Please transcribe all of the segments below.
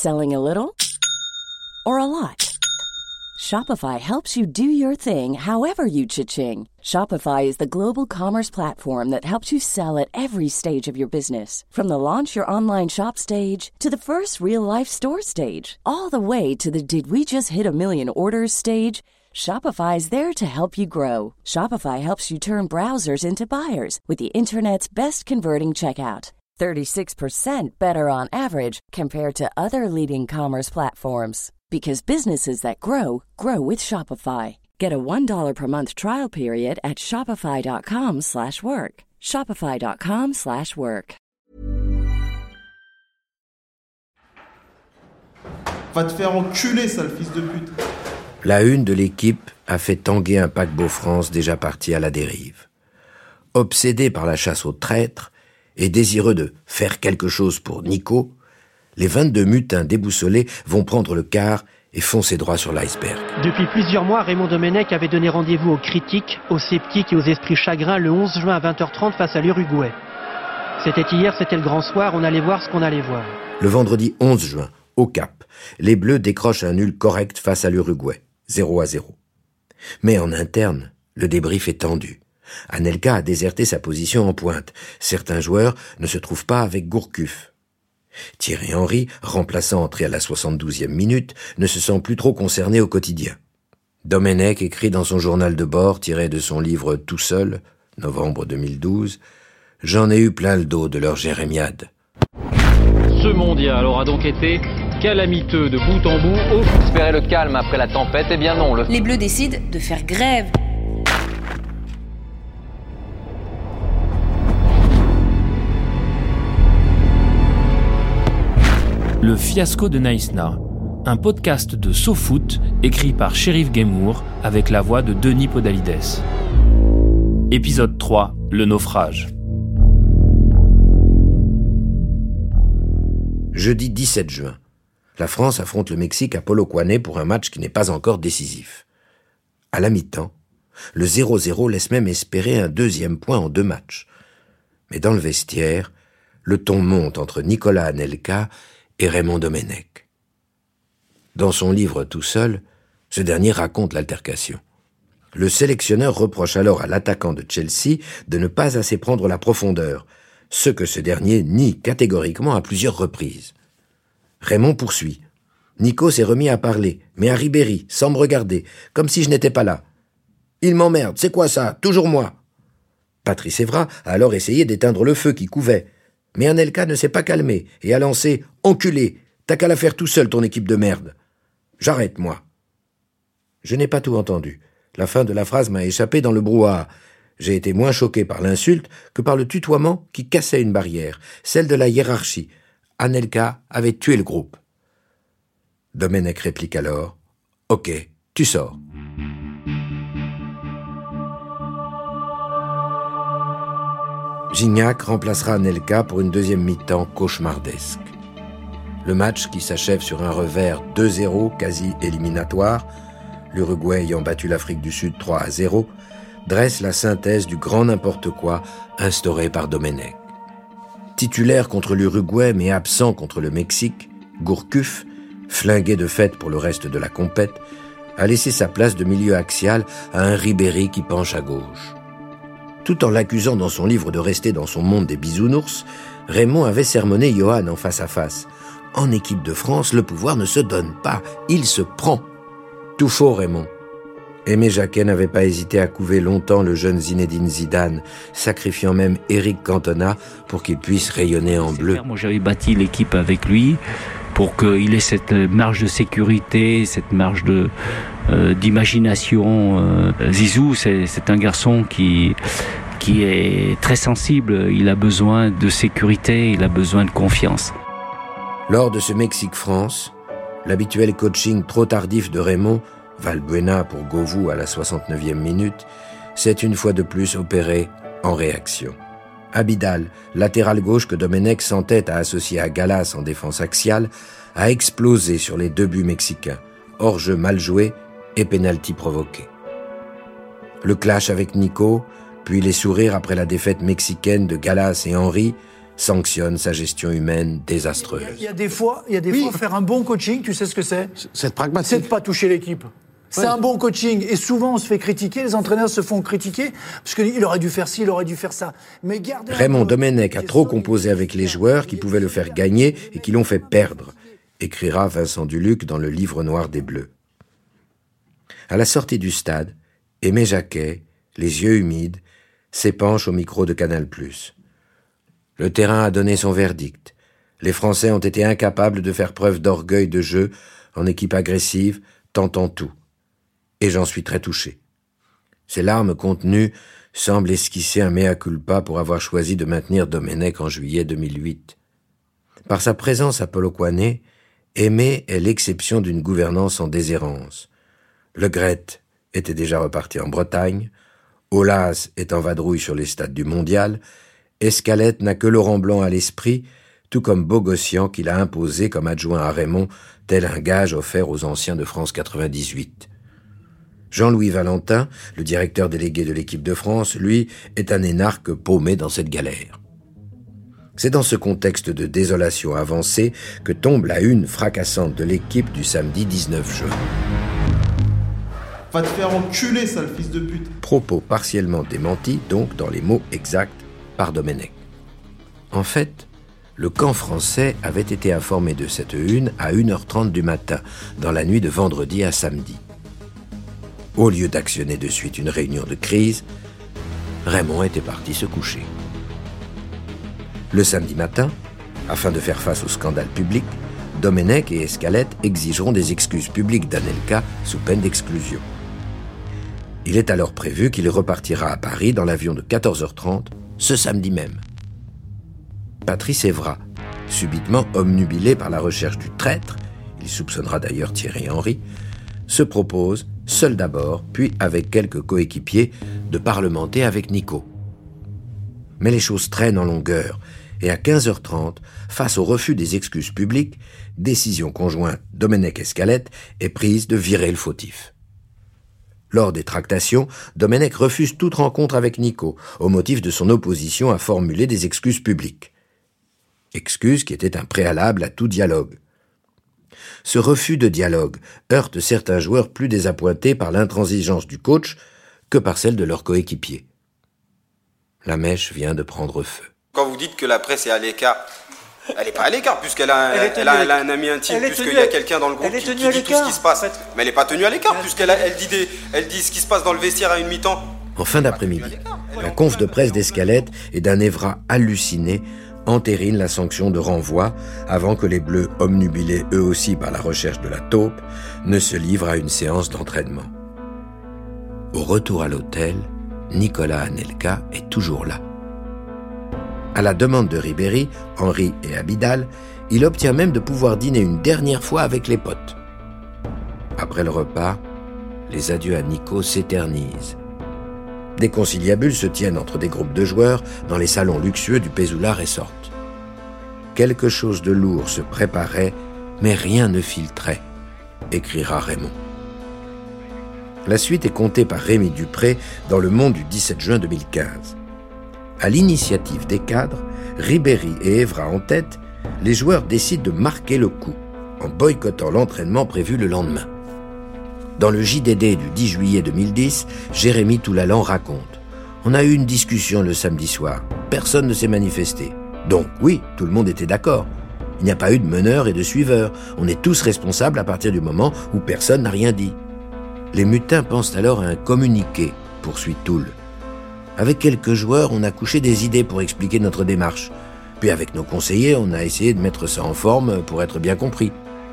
Selling a little or a lot? Shopify helps you do your thing however you cha-ching. Shopify is the global commerce platform that helps you sell at every stage of your business. From the launch your online shop stage to the first real-life store stage, all the way to the did we just hit a million orders stage. Shopify is there to help you grow. Shopify helps you turn browsers into buyers with the internet's best converting checkout. 36% better on average compared to other leading commerce platforms. Because businesses that grow, grow with Shopify. Get a $1 per month trial period at shopify.com/work. Shopify.com/work. Va te faire enculer, sale fils de pute. La une de l'équipe a fait tanguer un paquebot France déjà parti à la dérive. Obsédé par la chasse aux traîtres et désireux de faire quelque chose pour Nico, les 22 mutins déboussolés vont prendre le quart et foncer droit sur l'iceberg. Depuis plusieurs mois, Raymond Domenech avait donné rendez-vous aux critiques, aux sceptiques et aux esprits chagrins le 11 juin à 20h30 face à l'Uruguay. C'était hier, c'était le grand soir, on allait voir ce qu'on allait voir. Le vendredi 11 juin, au Cap, les Bleus décrochent un nul correct face à l'Uruguay, 0-0. Mais en interne, le débrief est tendu. Anelka a déserté sa position en pointe. Certains joueurs ne se trouvent pas avec Gourcuff. Thierry Henry, remplaçant entré à la 72e minute, ne se sent plus trop concerné au quotidien. Domenech écrit dans son journal de bord, tiré de son livre Tout seul, novembre 2012, « J'en ai eu plein le dos de leur jérémiade. » Ce mondial aura donc été calamiteux de bout en bout. Espérer le calme après la tempête, eh bien non. Les Bleus décident de faire grève. Le fiasco de Naïsna, un podcast de SoFoot écrit par Chérif Guémour avec la voix de Denis Podalides. Épisode 3, le naufrage. Jeudi 17 juin. La France affronte le Mexique à Polokwane pour un match qui n'est pas encore décisif. À la mi-temps, le 0-0 laisse même espérer un deuxième point en 2 matchs. Mais dans le vestiaire, le ton monte entre Nicolas Anelka et Raymond Domenech. Dans son livre Tout seul, ce dernier raconte l'altercation. Le sélectionneur reproche alors à l'attaquant de Chelsea de ne pas assez prendre la profondeur, ce que ce dernier nie catégoriquement à plusieurs reprises. Raymond poursuit. Nico s'est remis à parler, mais à Ribéry, sans me regarder, comme si je n'étais pas là. Il m'emmerde, c'est quoi ça? Toujours moi. Patrice Evra a alors essayé d'éteindre le feu qui couvait, mais Anelka ne s'est pas calmé et a lancé « Enculé, t'as qu'à la faire tout seul ton équipe de merde. » J'arrête, moi. Je n'ai pas tout entendu. La fin de la phrase m'a échappé dans le brouhaha. J'ai été moins choqué par l'insulte que par le tutoiement qui cassait une barrière, celle de la hiérarchie. Anelka avait tué le groupe. Domenech réplique alors « Ok, tu sors. » Gignac remplacera Anelka pour une deuxième mi-temps cauchemardesque. Le match, qui s'achève sur un revers 2-0 quasi éliminatoire, l'Uruguay ayant battu l'Afrique du Sud 3-0, dresse la synthèse du grand n'importe quoi instauré par Domenech. Titulaire contre l'Uruguay mais absent contre le Mexique, Gourcuff, flingué de fait pour le reste de la compète, a laissé sa place de milieu axial à un Ribéry qui penche à gauche. Tout en l'accusant dans son livre de rester dans son monde des bisounours, Raymond avait sermonné Johan en face à face. En équipe de France, le pouvoir ne se donne pas, il se prend. Tout faux, Raymond. Aimé Jacquet n'avait pas hésité à couver longtemps le jeune Zinedine Zidane, sacrifiant même Eric Cantona pour qu'il puisse rayonner en bleu. Moi, j'avais bâti l'équipe avec lui pour qu'il ait cette marge de sécurité, cette marge d'imagination. Zizou, c'est un garçon qui est très sensible. Il a besoin de sécurité, il a besoin de confiance. Lors de ce Mexique-France, l'habituel coaching trop tardif de Raymond, Valbuena pour Govou à la 69e minute, s'est une fois de plus opéré en réaction. Abidal, latéral gauche que Domenech s'entête à associer à Gallas en défense axiale, a explosé sur les 2 buts mexicains, hors-jeu mal joué et pénalty provoqué. Le clash avec Nico, puis les sourires après la défaite mexicaine de Gallas et Henry, sanctionne sa gestion humaine désastreuse. Il y a des fois, faire un bon coaching, tu sais ce que c'est ? C'est pragmatique. C'est de ne pas toucher l'équipe. C'est un bon coaching. Et souvent, on se fait critiquer, les entraîneurs se font critiquer, parce qu'il aurait dû faire ci, il aurait dû faire ça. Mais gardez Raymond Domenech a trop composé avec les joueurs qui pouvaient le faire gagner et qui l'ont fait perdre, écrira Vincent Duluc dans le livre noir des Bleus. À la sortie du stade, Aimé Jacquet, les yeux humides, s'épanche au micro de Canal+. Le terrain a donné son verdict. Les Français ont été incapables de faire preuve d'orgueil de jeu en équipe agressive, tentant tout. Et j'en suis très touché. Ces larmes contenues semblent esquisser un mea culpa pour avoir choisi de maintenir Domenech en juillet 2008. Par sa présence à Polokwane, Aimé est l'exception d'une gouvernance en déshérence. Le Gret était déjà reparti en Bretagne, Aulas est en vadrouille sur les stades du Mondial, Escalette n'a que Laurent Blanc à l'esprit, tout comme Bogossian qu'il a imposé comme adjoint à Raymond, tel un gage offert aux anciens de France 98. Jean-Louis Valentin, le directeur délégué de l'équipe de France, lui, est un énarque paumé dans cette galère. C'est dans ce contexte de désolation avancée que tombe la une fracassante de l'équipe du samedi 19 juin. Va te faire enculer, sale fils de pute. Propos partiellement démentis, donc dans les mots exacts, par Domenech. En fait, le camp français avait été informé de cette une à 1h30 du matin, dans la nuit de vendredi à samedi. Au lieu d'actionner de suite une réunion de crise, Raymond était parti se coucher. Le samedi matin, afin de faire face au scandale public, Domenech et Escalette exigeront des excuses publiques d'Anelka sous peine d'exclusion. Il est alors prévu qu'il repartira à Paris dans l'avion de 14h30, ce samedi même. Patrice Evra, subitement obnubilé par la recherche du traître, il soupçonnera d'ailleurs Thierry Henry, se propose, seul d'abord, puis avec quelques coéquipiers, de parlementer avec Nico. Mais les choses traînent en longueur, et à 15h30, face au refus des excuses publiques, décision conjointe Domenech-Escalette est prise de virer le fautif. Lors des tractations, Domenech refuse toute rencontre avec Nico, au motif de son opposition à formuler des excuses publiques. Excuses qui étaient un préalable à tout dialogue. Ce refus de dialogue heurte certains joueurs plus désappointés par l'intransigeance du coach que par celle de leurs coéquipiers. La mèche vient de prendre feu. Quand vous dites que la presse est à l'écart, elle n'est pas à l'écart puisqu'elle a un ami intime, puisqu'il y a quelqu'un dans le groupe qui dit tout ce qui se passe. Mais elle n'est pas tenue à l'écart puisqu'elle dit ce qui se passe dans le vestiaire à une mi-temps. En fin d'après-midi, la conf de presse d'Escalette et d'un Evra halluciné entérine la sanction de renvoi avant que les Bleus, obnubilés eux aussi par la recherche de la taupe, ne se livrent à une séance d'entraînement. Au retour à l'hôtel, Nicolas Anelka est toujours là. À la demande de Ribéry, Henry et Abidal, il obtient même de pouvoir dîner une dernière fois avec les potes. Après le repas, les adieux à Nico s'éternisent. Des conciliabules se tiennent entre des groupes de joueurs dans les salons luxueux du Pezoula Resort. Quelque chose de lourd se préparait, mais rien ne filtrait, écrira Raymond. La suite est contée par Rémi Dupré dans Le Monde du 17 juin 2015. À l'initiative des cadres, Ribéry et Evra en tête, les joueurs décident de marquer le coup en boycottant l'entraînement prévu le lendemain. Dans le JDD du 10 juillet 2010, Jérémy Toulalan raconte « On a eu une discussion le samedi soir. Personne ne s'est manifesté. Donc oui, tout le monde était d'accord. Il n'y a pas eu de meneur et de suiveur. On est tous responsables à partir du moment où personne n'a rien dit. Les mutins pensent alors à un communiqué, poursuit Toul. Avec quelques joueurs, on a couché des idées pour expliquer notre démarche. Puis avec nos conseillers, on a essayé de mettre ça en forme pour être bien compris.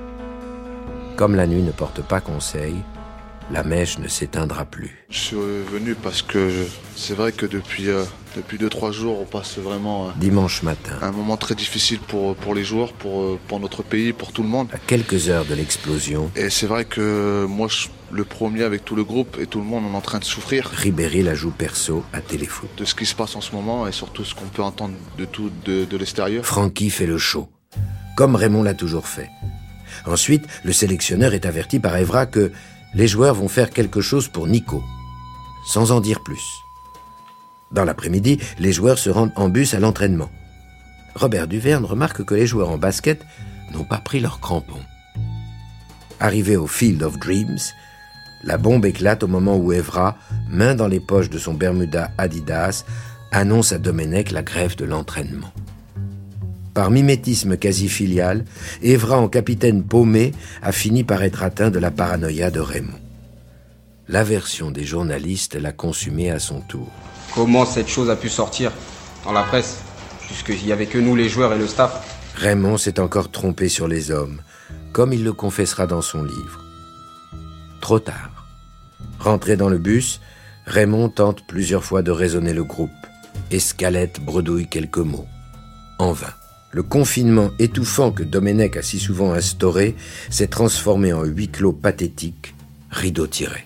Comme la nuit ne porte pas conseil, la mèche ne s'éteindra plus. Je suis venu parce que c'est vrai que depuis 2-3 jours, on passe vraiment dimanche matin. Un moment très difficile pour les joueurs, pour notre pays, pour tout le monde. À quelques heures de l'explosion. Et c'est vrai que moi, le premier avec tout le groupe et tout le monde, on est en train de souffrir. Ribéry la joue perso à Téléfoot. De ce qui se passe en ce moment et surtout ce qu'on peut entendre de l'extérieur. Francky fait le show, comme Raymond l'a toujours fait. Ensuite, le sélectionneur est averti par Evra que les joueurs vont faire quelque chose pour Nico, sans en dire plus. Dans l'après-midi, les joueurs se rendent en bus à l'entraînement. Robert Duverne remarque que les joueurs en basket n'ont pas pris leurs crampons. Arrivé au Field of Dreams, la bombe éclate au moment où Evra, main dans les poches de son Bermuda Adidas, annonce à Domenech la grève de l'entraînement. Par mimétisme quasi filial, Evra en capitaine paumé a fini par être atteint de la paranoïa de Raymond. L'aversion des journalistes l'a consumé à son tour. Comment cette chose a pu sortir dans la presse, puisqu'il n'y avait que nous les joueurs et le staff? Raymond s'est encore trompé sur les hommes, comme il le confessera dans son livre. Trop tard. Rentré dans le bus, Raymond tente plusieurs fois de raisonner le groupe. Escalette bredouille quelques mots. En vain. Le confinement étouffant que Domenech a si souvent instauré s'est transformé en huis clos pathétique, rideau tiré.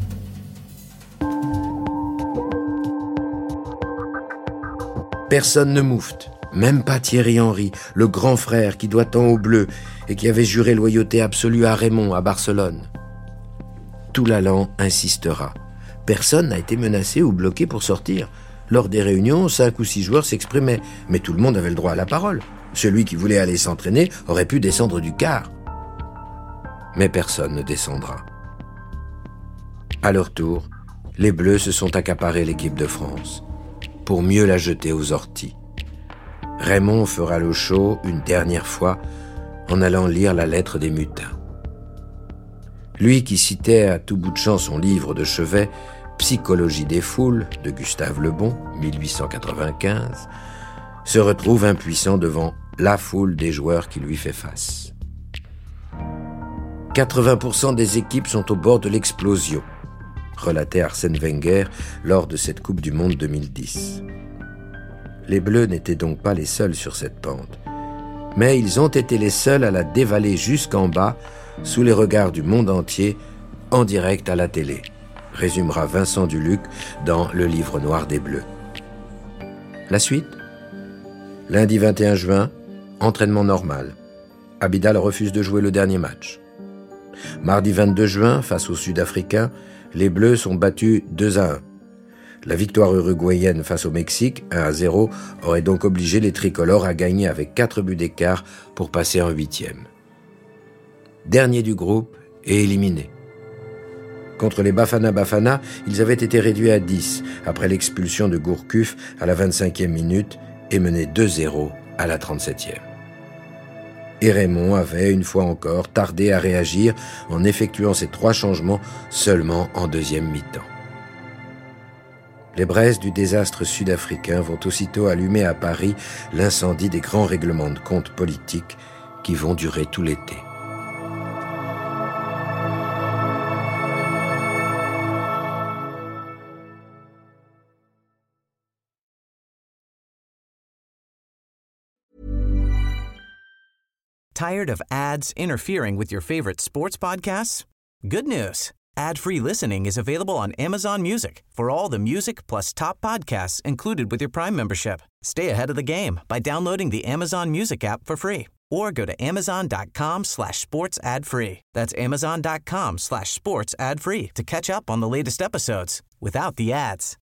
Personne ne moufte, même pas Thierry Henry, le grand frère qui doit tant aux Bleus et qui avait juré loyauté absolue à Raymond à Barcelone. Toulalan insistera. Personne n'a été menacé ou bloqué pour sortir. Lors des réunions, 5 ou 6 joueurs s'exprimaient, mais tout le monde avait le droit à la parole. Celui qui voulait aller s'entraîner aurait pu descendre du car. Mais personne ne descendra. À leur tour, les Bleus se sont accaparés l'équipe de France, pour mieux la jeter aux orties. Raymond fera le show une dernière fois en allant lire la lettre des mutins. Lui qui citait à tout bout de champ son livre de chevet « Psychologie des foules » de Gustave Le Bon, 1895, se retrouve impuissant devant la foule des joueurs qui lui fait face. 80% des équipes sont au bord de l'explosion, relatait Arsène Wenger lors de cette Coupe du Monde 2010. Les Bleus n'étaient donc pas les seuls sur cette pente, mais ils ont été les seuls à la dévaler jusqu'en bas, sous les regards du monde entier, en direct à la télé, résumera Vincent Duluc dans Le Livre Noir des Bleus. La suite ? Lundi 21 juin, entraînement normal. Abidal refuse de jouer le dernier match. Mardi 22 juin, face aux Sud-Africains, les Bleus sont battus 2-1. La victoire uruguayenne face au Mexique, 1-0, aurait donc obligé les tricolores à gagner avec 4 buts d'écart pour passer en 8e. Dernier du groupe et éliminé. Contre les Bafana, ils avaient été réduits à 10 après l'expulsion de Gourcuff à la 25e minute et menés 2-0 à la 37e. Et Raymond avait, une fois encore, tardé à réagir en effectuant ces 3 changements seulement en deuxième mi-temps. Les braises du désastre sud-africain vont aussitôt allumer à Paris l'incendie des grands règlements de comptes politiques qui vont durer tout l'été. Tired of ads interfering with your favorite sports podcasts? Good news. Ad-free listening is available on Amazon Music for all the music plus top podcasts included with your Prime membership. Stay ahead of the game by downloading the Amazon Music app for free or go to amazon.com/sports ad-free. That's amazon.com/sports ad-free to catch up on the latest episodes without the ads.